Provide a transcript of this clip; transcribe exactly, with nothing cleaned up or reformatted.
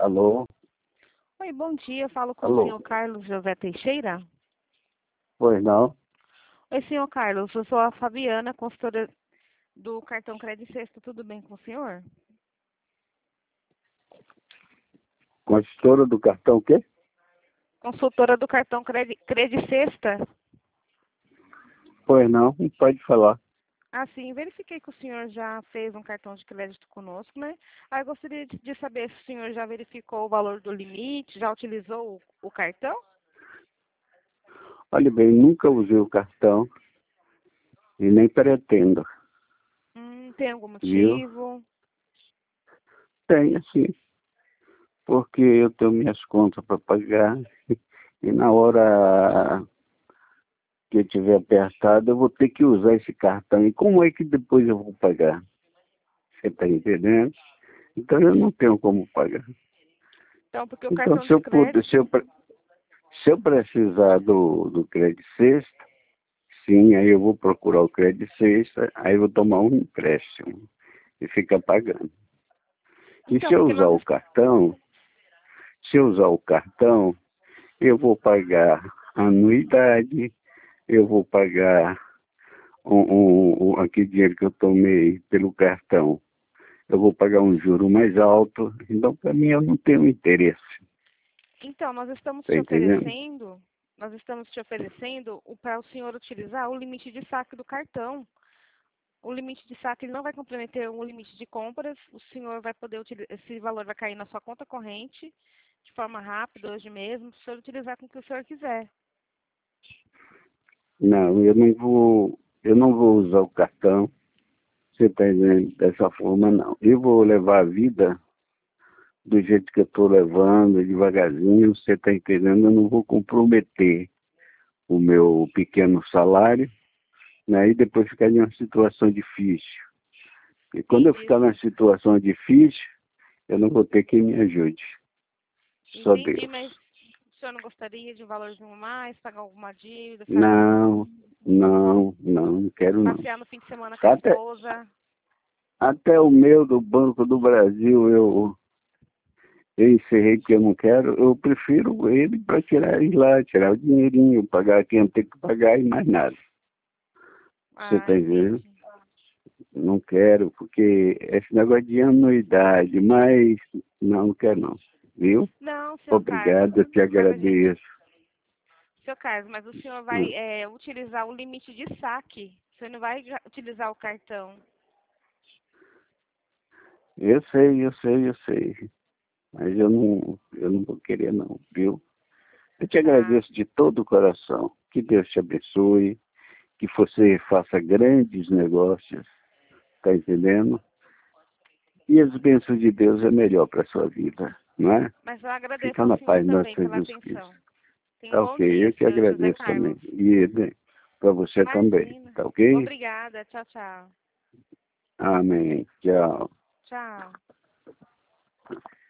Alô? Oi, bom dia. Eu falo com o Alô? senhor Carlos José Teixeira. Pois não? Oi, senhor Carlos. Eu sou a Fabiana, consultora do cartão Crédito Sexta. Tudo bem com o senhor? Consultora do cartão o quê? Consultora do cartão Crédito Sexta. Pois não, não pode falar. Ah, sim. Verifiquei que o senhor já fez um cartão de crédito conosco, né? Aí eu gostaria de de saber se o senhor já verificou o valor do limite, já utilizou o, o cartão? Olha bem, nunca usei o cartão e nem pretendo, Hum, tem algum viu? motivo? Tem, sim, porque eu tenho minhas contas para pagar e na hora que eu tiver apertado eu vou ter que usar esse cartão. E como é que depois eu vou pagar? Você está entendendo? Então eu não tenho como pagar. Então, porque o Então cartão se de eu puder, se eu, crédito... pre- se eu precisar do, do crédito sexta, sim, aí eu vou procurar o crédito sexta, aí eu vou tomar um empréstimo e ficar pagando. E se Então, eu porque usar nós... o cartão, se eu usar o cartão, eu vou pagar anuidade, eu vou pagar um, um, um, aquele dinheiro que eu tomei pelo cartão, eu vou pagar um juro mais alto, então para mim eu não tenho interesse, Então, nós estamos tá te entendendo? oferecendo, nós estamos te oferecendo para o senhor utilizar o limite de saque do cartão. O limite de saque ele não vai comprometer o limite de compras, o senhor vai poder utilizar, esse valor vai cair na sua conta corrente de forma rápida, hoje mesmo, para o senhor utilizar com o que o senhor quiser. Não, eu não vou, eu não vou usar o cartão, você está entendendo? Dessa forma não. Eu vou levar a vida do jeito que eu estou levando, devagarzinho, você está entendendo? Eu não vou comprometer o meu pequeno salário, né? E depois ficar em uma situação difícil. E quando eu Entendi, ficar numa situação difícil, eu não vou ter quem me ajude. Só entendi, Deus. mas o senhor não gostaria de um valorzinho a mais, pagar alguma dívida, sair Não, não, não, não quero não. passear no fim de semana com a Até, esposa? até o meu do Banco do Brasil eu, eu encerrei porque eu não quero, eu prefiro ele para tirar ir lá, tirar o dinheirinho, pagar quem eu tenho que pagar e mais nada. Você Ah, está entendendo? entendi. Não quero, porque esse negócio de anuidade, mas não, não quero não, viu? Não, senhor Carlos, Obrigado, eu te mas a gente agradeço. Seu Carlos, mas o senhor vai Hum, é, utilizar o limite de saque. O senhor não vai já utilizar o cartão. Eu sei, eu sei, eu sei, mas eu não, eu não vou querer não, viu? Eu te Ah, agradeço de todo o coração. Que Deus te abençoe, que você faça grandes negócios, tá entendendo? E as bênçãos de Deus é melhor para a sua vida, não é? mas eu agradeço Fica ao na senhor paz de nosso também pela Jesus Cristo. atenção. Tenha um Tá bom ok, eu dia, que senhor José agradeço também. Carlos. E para você também, Imagina. tá ok? Obrigada. Tchau, tchau. Amém. Tchau. Tchau.